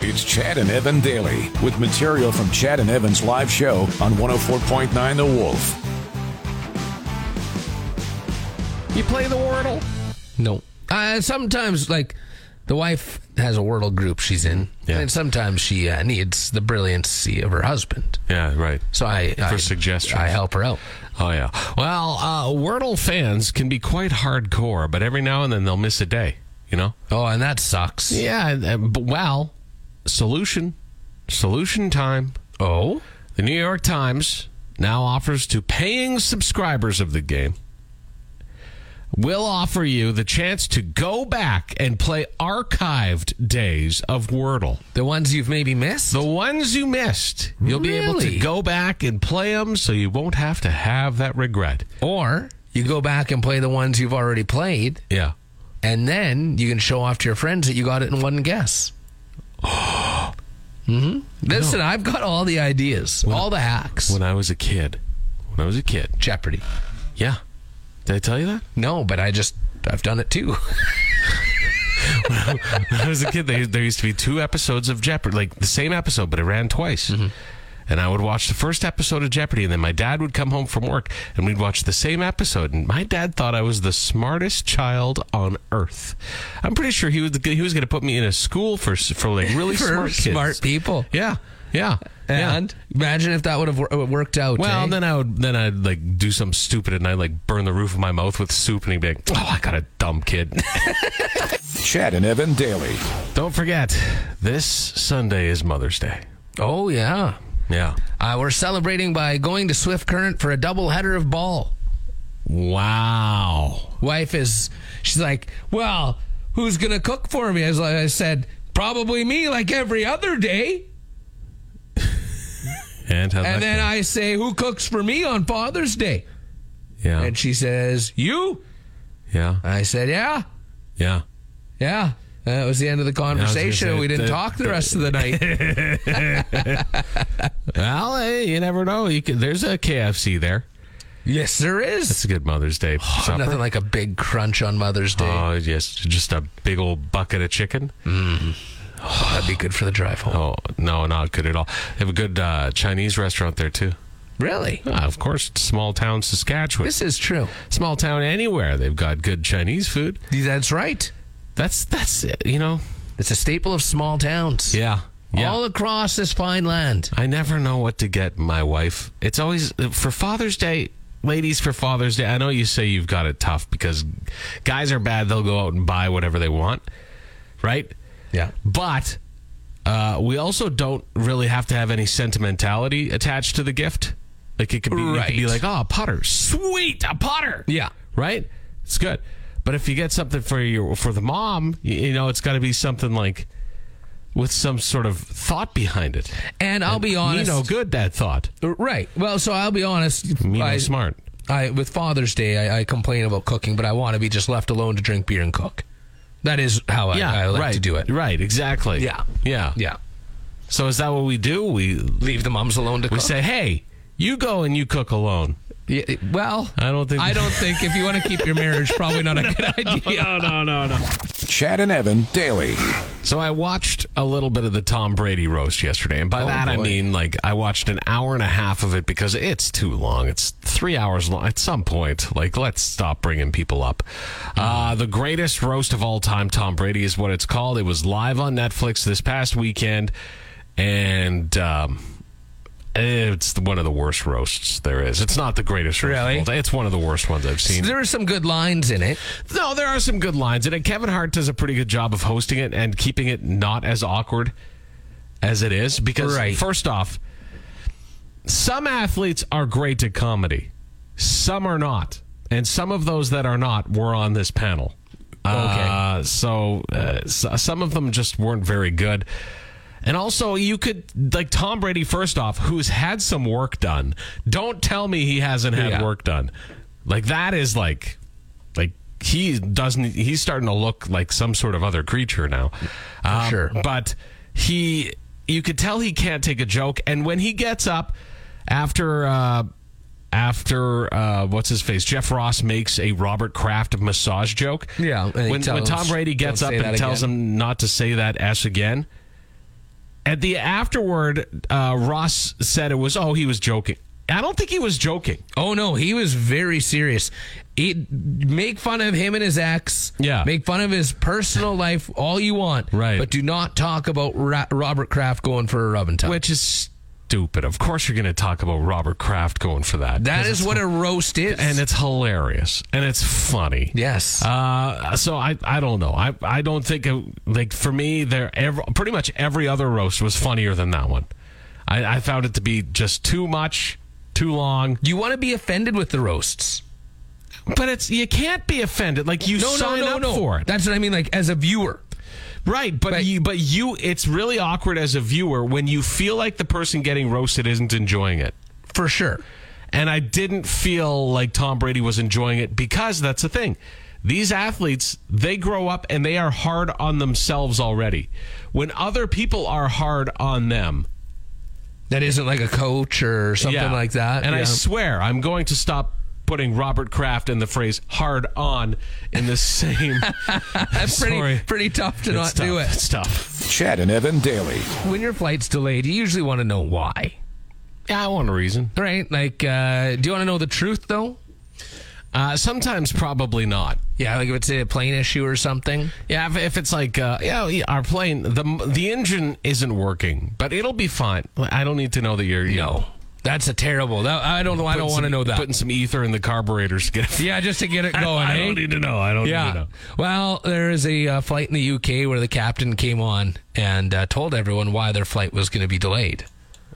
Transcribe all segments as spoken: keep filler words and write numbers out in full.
It's Chad and Evan Daily with material from Chad and Evan's live show on one oh four point nine The Wolf. You play the Wordle? No. Uh, sometimes, like, the wife has a Wordle group she's in, Yeah. and sometimes she uh, needs the brilliancy of her husband. Yeah, right. So I, For I suggestions. I help her out. Oh, yeah. Well, uh, Wordle fans can be quite hardcore, but every now and then they'll miss a day, you know? Oh, and that sucks. Yeah, uh, but, well, solution. Solution time. Oh? The New York Times now offers to paying subscribers of the game will offer you the chance to go back and play archived days of Wordle. The ones you've maybe missed? The ones you missed. You'll be able to Really? go back and play them so you won't have to have that regret. Or you go back and play the ones you've already played, Yeah. and then you can show off to your friends that you got it in one guess. mm-hmm. Listen, I've got all the ideas, When- all the hacks. When I was a kid. When I was a kid. Jeopardy. Yeah. Did I tell you that? No, but I just, I've done it too. When I was a kid, there, there used to be two episodes of Jeopardy, like the same episode, but it ran twice. Mm-hmm. And I would watch the first episode of Jeopardy, and then my dad would come home from work, and we'd watch the same episode. And my dad thought I was the smartest child on earth. I'm pretty sure he was he was going to put me in a school for for like really For smart kids. smart people. Yeah, yeah. And imagine if that would have wor- worked out. Well, eh? then I would then I'd like do something stupid, and I'd like burn the roof of my mouth with soup, and he'd be like, "Oh, I got a dumb kid." Chad and Evan Daily. Don't forget, this Sunday is Mother's Day. Oh, yeah. Yeah. Uh, we're celebrating by going to Swift Current for a double header of ball. Wow. Wife is, she's like, well, who's going to cook for me? I, was like, I said, probably me, like every other day. And, how'd that And then go? I say, who cooks for me on Father's Day? Yeah. And she says, you? Yeah. I said, yeah, Yeah. yeah. That was the end of the conversation. say, we didn't the- talk the rest of the night. Well, hey, you never know. You can, there's a K F C there. Yes, there is. It's a good Mother's Day supper. Nothing like a big crunch on Mother's Day. Oh, yes. Just a big old bucket of chicken. Oh, that'd be good for the drive home. Oh, no, not good at all. They have a good uh, Chinese restaurant there, too. Really? Ah, of course, small town Saskatchewan. This is true. Small town anywhere. They've got good Chinese food. That's right. That's, that's it, you know. It's a staple of small towns. Yeah. Yeah. All across this fine land. I never know what to get my wife. It's always for Father's Day, ladies, for Father's Day. I know you say you've got it tough because guys are bad. They'll go out and buy whatever they want, right? Yeah. But uh, we also don't really have to have any sentimentality attached to the gift. Like it could be, it could be Right. like, oh, a putter, sweet, a putter, Yeah. right? It's good. But if you get something for your for the mom, you, you know, it's got to be something like with some sort of thought behind it. And I'll be honest. Me no good, that thought. Right. Well, so I'll be honest. Me no I, smart. I, with Father's Day, I, I complain about cooking, but I want to be just left alone to drink beer and cook. That is how I, Yeah, I like right, to do it. Right, exactly. Yeah. Yeah. Yeah. So is that what we do? We Leave the moms alone to we cook. say, hey, you go and you cook alone. Yeah, well, I don't think- I don't think if you want to keep your marriage, probably not a good idea. No, no, no, no. Chad and Evan Daily. So I watched a little bit of the Tom Brady roast yesterday, and by Oh, that I boy. mean like I watched an hour and a half of it because it's too long. It's three hours long. At some point, like let's stop bringing people up. Uh, the greatest roast of all time, Tom Brady, is what it's called. It was live on Netflix this past weekend, and um, it's one of the worst roasts there is. It's not the greatest roast. Really? Of all time. It's one of the worst ones I've seen. There are some good lines in it. No, there are some good lines in it. Kevin Hart does a pretty good job of hosting it and keeping it not as awkward as it is. Because, Right. first off, some athletes are great at comedy. Some are not. And some of those that are not were on this panel. Okay. Uh, so uh, s- some of them just weren't very good. And also, you could, like Tom Brady, first off, who's had some work done. Don't tell me he hasn't had Yeah. work done. Like, that is like, like, he doesn't, he's starting to look like some sort of other creature now. Um, sure. But he, you could tell he can't take a joke. And when he gets up after, uh, after, uh, what's his face? Jeff Ross makes a Robert Kraft massage joke. Yeah, and he When, tells- when Tom Brady gets don't up say and that tells again. him not to say that S again, At the afterward, uh, Ross said it was, oh, he was joking. I don't think he was joking. Oh, no, he was very serious. He, make fun of him and his ex. Yeah. Make fun of his personal life all you want. Right. But do not talk about Ra- Robert Kraft going for a rub and tug. Which is stupid. Of course you're going to talk about Robert Kraft going for that. That is what a roast is. And it's hilarious. And it's funny. Yes. Uh, so I I don't know. I I don't think, it, like, for me, there every, pretty much every other roast was funnier than that one. I, I found it to be just too much, too long. You want to be offended with the roasts. But it's you can't be offended. Like, you No, sign no, no, up no. for it. That's what I mean, like, as a viewer. Right, but, But- you, but you, it's really awkward as a viewer when you feel like the person getting roasted isn't enjoying it. For sure. And I didn't feel like Tom Brady was enjoying it because that's the thing. These athletes, they grow up and they are hard on themselves already. When other people are hard on them. That isn't like a coach or something Yeah. like that. And I Yeah. swear, I'm going to stop putting Robert Kraft and the phrase hard on in the same. That's pretty, Sorry. pretty tough to not It's tough. do it. It's tough. Chad and Evan daily. When your flight's delayed, you usually want to know why. Yeah, I want a reason. Right? Like, uh, do you want to know the truth, though? Uh, sometimes probably not. Yeah, like if it's a plane issue or something. Yeah, if, if it's like, uh, yeah, yeah, our plane, the the engine isn't working, but it'll be fine. I don't need to know that you're, you know, That's a terrible. That, I don't know. I don't putting want to some- know that. Putting some ether in the carburetors to get it. Yeah, just to get it going. I eh? don't need to know. I don't need to Yeah. know. Well, there is a uh, flight in the U K where the captain came on and uh, told everyone why their flight was going to be delayed.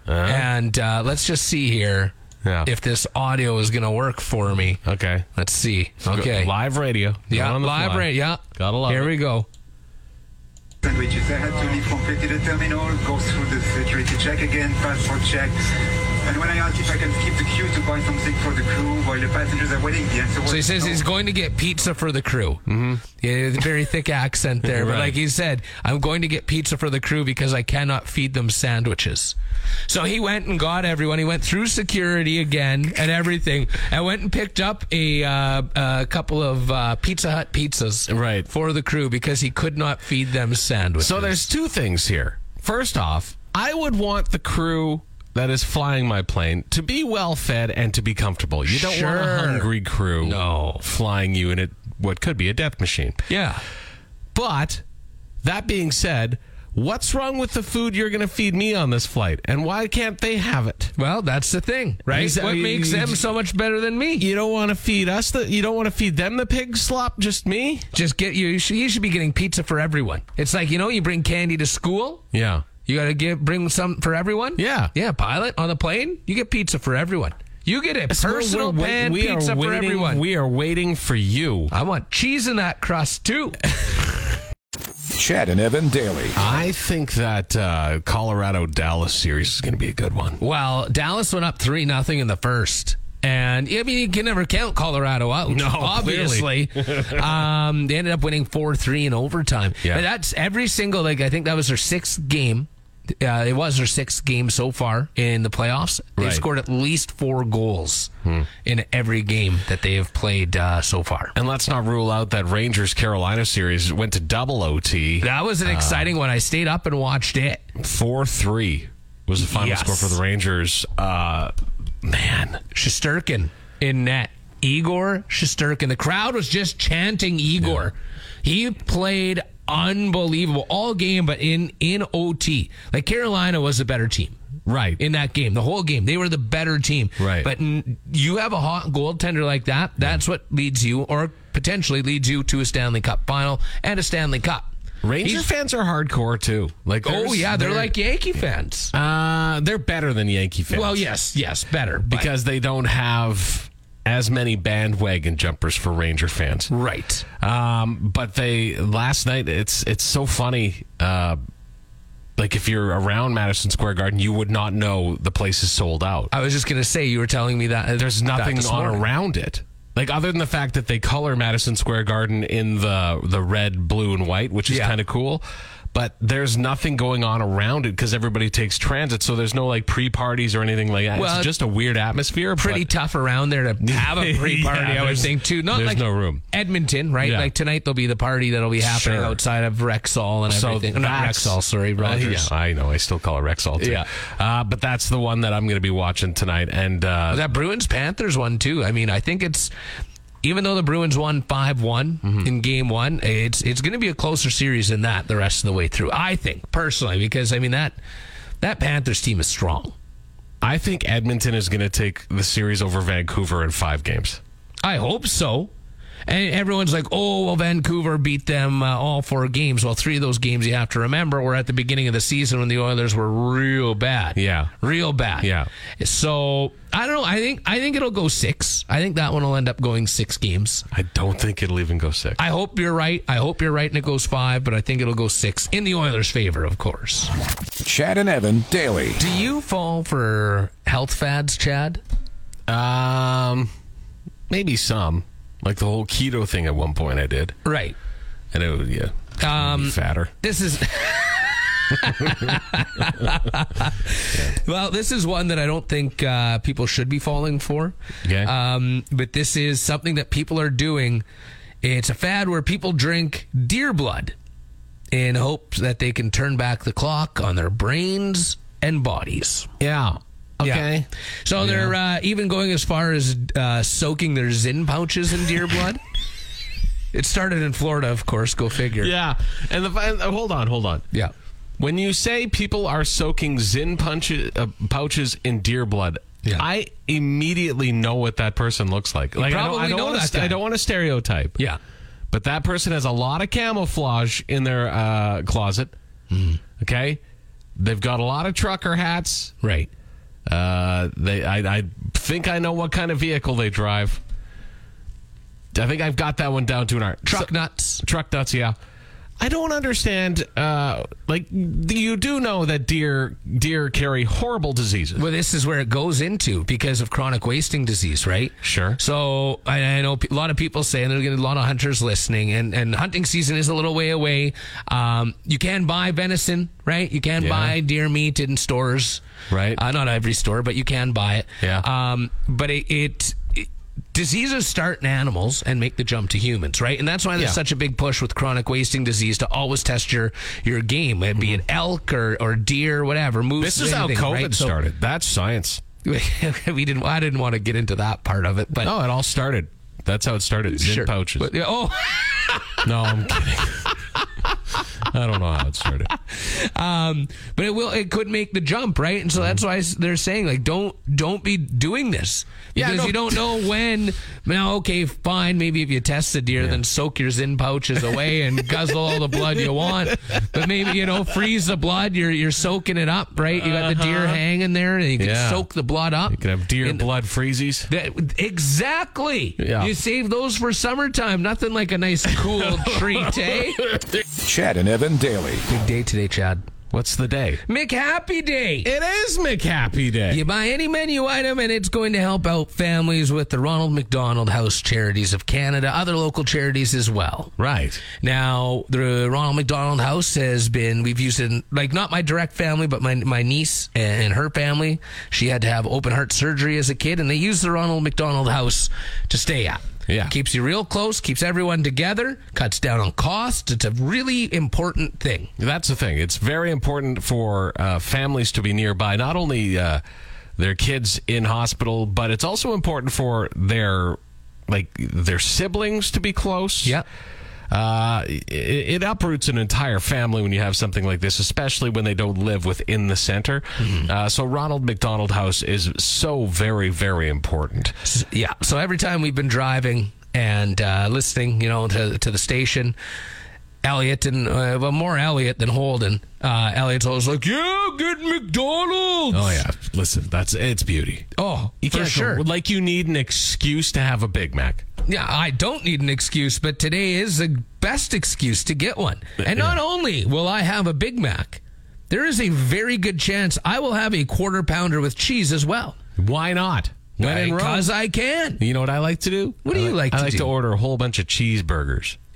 And uh, let's just see here Yeah. if this audio is going to work for me. Okay. Let's see. Okay. Live radio. Yeah, Going on the live fly. radio. Yeah. Gotta love Here it. we go. Sandwiches. I had to leave completely the terminal, go through the security check again, passport check. And when I asked if I can skip the queue to buy something for the crew while the passengers are waiting, the answer was So he says no. he's going to get pizza for the crew. Mm-hmm. Yeah, very thick accent there. But Right. like he said, I'm going to get pizza for the crew because I cannot feed them sandwiches. So he went and got everyone. He went through security again and everything and went and picked up a, uh, a couple of uh, Pizza Hut pizzas Right. for the crew because he could not feed them sandwiches. So there's two things here. First off, I would want the crew that is flying my plane to be well fed and to be comfortable. You don't want a Sure. hungry crew No. flying you in a, what could be a death machine. Yeah. But that being said, what's wrong with the food you're going to feed me on this flight? And why can't they have it? Well, that's the thing, right? Is that- What makes them so much better than me? You don't want to feed us the you don't want to feed them the pig slop, just me? Just get you. You should, you should be getting pizza for everyone. It's like, you know, you bring candy to school. Yeah. You got to give bring some for everyone. Yeah. yeah. Pilot on the plane, you get pizza for everyone. You get a personal We're wait- pan we are pizza for waiting- everyone. We are waiting for you. I want cheese in that crust too. Chad and Evan daily. I think that uh, Colorado Dallas series is going to be a good one. Well, Dallas went up three nothing in the first. And I mean, you can never count Colorado out. No, obviously. um, they ended up winning four three in overtime. Yeah. And that's every single, like, I think that was their sixth game. Uh, it was their sixth game so far in the playoffs. They've Right. scored at least four goals in every game that they have played uh, so far. And let's not rule out that Rangers Carolina series went to double O T. That was an exciting one. I stayed up and watched it. four three was the final Yes. score for the Rangers. Uh, man. Shesterkin in net. Igor Shesterkin. The crowd was just chanting Igor. He played unbelievable all game, but in, in O T. Like, Carolina was a better team. Right. In that game, the whole game, they were the better team. Right. But n- you have a hot goaltender like that, that's what leads you, or potentially leads you to a Stanley Cup final and a Stanley Cup. Ranger He's- fans are hardcore too. Like, Oh, there's- yeah, they're like Yankee fans. uh, they're better than Yankee fans. Well, yes, yes, better. but- because they don't have as many bandwagon jumpers for Ranger fans. Right. Um, but they last night it's it's so funny. Uh, like if you're around Madison Square Garden, you would not know the place is sold out. I was just going to say, you were telling me that. There's that nothing this on morning. around it. Like, other than the fact that they color Madison Square Garden in the the red, blue, and white, which is Yeah. kind of cool. but there's nothing going on around it because everybody takes transit, so there's no like pre-parties or anything like that. Well, it's just a weird atmosphere. Pretty but, tough around there to have a pre-party, yeah, I would think, too. Not there's like no room. Edmonton, right? Yeah. Like tonight there'll be the party that'll be happening Sure. outside of Rexall and So everything. Not that's- Rexall, sorry, Rogers. Uh, yeah, I know. I still call it Rexall, too. Yeah. Uh, but that's the one that I'm going to be watching tonight. And uh, That Bruins-Panthers one, too. I mean, I think it's... Even though the Bruins won five one Mm-hmm. in game one, it's it's going to be a closer series than that the rest of the way through, I think, personally, because, I mean, that that Panthers team is strong. I think Edmonton is going to take the series over Vancouver in five games. I hope so. And everyone's like, oh, well, Vancouver beat them uh, all four games. Well, three of those games you have to remember were at the beginning of the season when the Oilers were real bad. Yeah. Real bad. Yeah. So, I don't know. I think I think it'll go six. I think that one will end up going six games. I don't think it'll even go six. I hope you're right. I hope you're right and it goes five, but I think it'll go six in the Oilers' favor, of course. Chad and Evan daily. Do you fall for health fads, Chad? Um, maybe some. Like the whole keto thing at one point I did. Right. And it was, yeah, Um, fatter. This is... Well, this is one that I don't think uh, people should be falling for. Okay. Um, but this is something that people are doing. It's a fad where people drink deer blood in hopes that they can turn back the clock on their brains and bodies. Yeah. Okay. Yeah. So they're uh, even going as far as uh, soaking their Zyn pouches in deer blood. It started in Florida, of course. Go figure. Yeah. And the and, uh, hold on, hold on. Yeah. When you say people are soaking Zyn punches, uh, pouches in deer blood, Yeah. I immediately know what that person looks like. Like probably I don't, I don't know want that to. guy. I don't want to stereotype. Yeah. But that person has a lot of camouflage in their uh, closet. Mm. Okay, they've got a lot of trucker hats. Right. Uh, they, I, I think I know what kind of vehicle they drive. I think I've got that one down to an art. Truck So- nuts. Truck nuts, yeah. I don't understand. Uh, like you do know that deer deer carry horrible diseases. Well, this is where it goes into because of chronic wasting disease, right? Sure. So I, I know a lot of people say, and there's going to be a lot of hunters listening, and, and hunting season is a little way away. Um, you can buy venison, right? You can Yeah. buy deer meat in stores. Right. Uh, not every store, but you can buy it. Yeah. Um, but it, it, it diseases start in animals and make the jump to humans, right? And that's why there's Yeah. such a big push with chronic wasting disease to always test your your game, be it elk or, or deer, whatever. Moose, This is how anything, COVID right? So- started. That's science. we didn't. I didn't want to get into that part of it, but No, it all started. That's how it started. Zyn sure. pouches. But, oh, No, I'm kidding. I don't know how it started. um, but it will. It could make the jump, right? And so that's why they're saying, like, don't don't be doing this Yeah, because no. you don't know when. Now, okay, fine. Maybe if you test the deer, then soak your Zyn pouches away and guzzle all the blood you want. But maybe you know, freeze the blood. You're you're soaking it up, right? You got the deer hanging there, and you can Yeah. soak the blood up. You can have deer And- blood freezies. That, exactly. Yeah. You save those for summertime. Nothing like a nice cool treat, eh? Chad and Evan daily. Big day today, Chad. What's the day? McHappy Day. It is McHappy Day. You buy any menu item and it's going to help out families with the Ronald McDonald House Charities of Canada, other local charities as well. Right. Now, the Ronald McDonald House has been, we've used it, in, like not my direct family, but my my niece and her family. She had to have open heart surgery as a kid, and they used the Ronald McDonald House to stay at. Yeah. Keeps you real close, keeps everyone together, cuts down on cost. It's a really important thing. That's the thing. It's very important for uh, families to be nearby, not only uh, their kids in hospital, but it's also important for their like their siblings to be close. Yeah. Uh, it, it uproots an entire family when you have something like this, especially when they don't live within the center. Mm-hmm. Uh, so Ronald McDonald House is so very, very important. Yeah. So every time we've been driving and uh, listening, you know, to to the station, Elliot and uh, well, more Elliot than Holden. Uh, Elliot's always like, "Yeah, get McDonald's." Oh yeah, listen, that's it's beauty. Oh, You for can't sure. go, like you need an excuse to have a Big Mac. Yeah, I don't need an excuse, but today is the best excuse to get one. And not only will I have a Big Mac, there is a very good chance I will have a quarter pounder with cheese as well. Why not? When in Rome. Because I can. You know what I like to do? What do I you like I to like do? to order a whole bunch of cheeseburgers.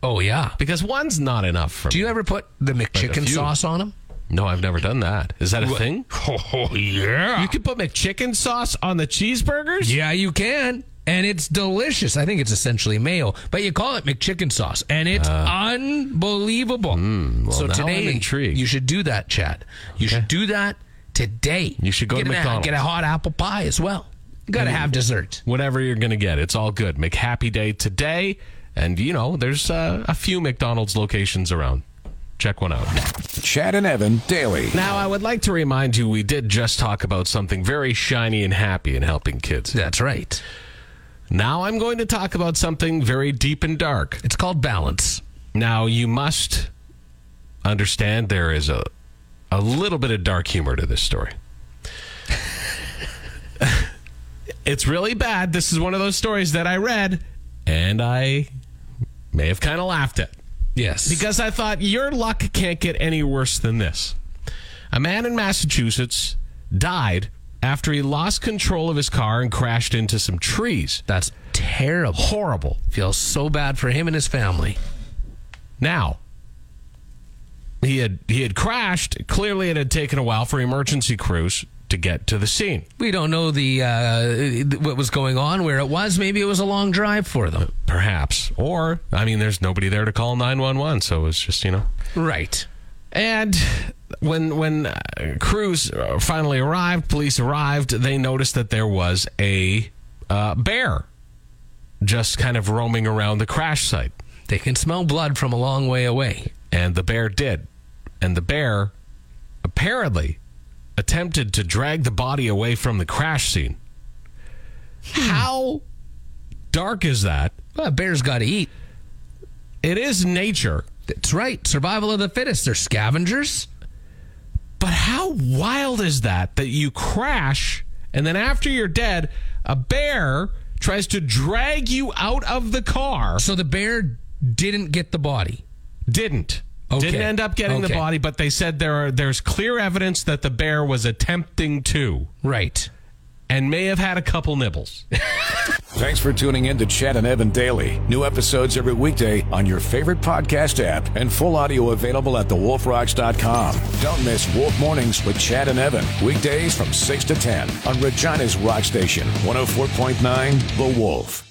Oh, yeah. Because one's not enough for Do me. you ever put the McChicken few. sauce on them? No, I've never done that. Is that a thing? Oh, yeah. You can put McChicken sauce on the cheeseburgers? Yeah, you can. And it's delicious. I think it's essentially mayo, but you call it McChicken sauce, and it's uh, unbelievable. Mm, well, so now today, I'm intrigued. You should do that, Chad. You okay. should do that today. You should go get to a, McDonald's. Get a hot apple pie as well. You got to have dessert. Whatever you're going to get, it's all good. McHappy Day today, and, you know, there's uh, a few McDonald's locations around. Check one out. Chad and Evan daily. Now, I would like to remind you we did just talk about something very shiny and happy in helping kids. That's right. Now I'm going to talk about something very deep and dark. It's called balance. Now, you must understand there is a, a little bit of dark humor to this story. It's really bad. This is one of those stories that I read, and I may have kind of laughed at. Yes. Because I thought, your luck can't get any worse than this. A man in Massachusetts died after he lost control of his car and crashed into some trees. That's terrible. Horrible. Feels so bad for him and his family. Now, he had he had crashed. Clearly, it had taken a while for emergency crews to get to the scene. We don't know the uh, what was going on, where it was. Maybe it was a long drive for them. Perhaps. Or, I mean, there's nobody there to call nine one one, so it's just, you know. Right. And when when uh, crews finally arrived, police arrived, they noticed that there was a uh, bear just kind of roaming around the crash site. They can smell blood from a long way away. And the bear did. And the bear apparently attempted to drag the body away from the crash scene. Hmm. How dark is that? Well, a bear's got to eat. It is nature. That's right. Survival of the fittest. They're scavengers. But how wild is that, that you crash, and then after you're dead, a bear tries to drag you out of the car. So the bear didn't get the body? Didn't. Okay. Didn't end up getting okay. the body, but they said there are there's clear evidence that the bear was attempting to. Right. And may have had a couple nibbles. Thanks for tuning in to Chad and Evan Daily. New episodes every weekday on your favorite podcast app, and full audio available at the wolf rocks dot com. Don't miss Wolf Mornings with Chad and Evan. Weekdays from six to ten on Regina's Rock Station, one oh four point nine The Wolf.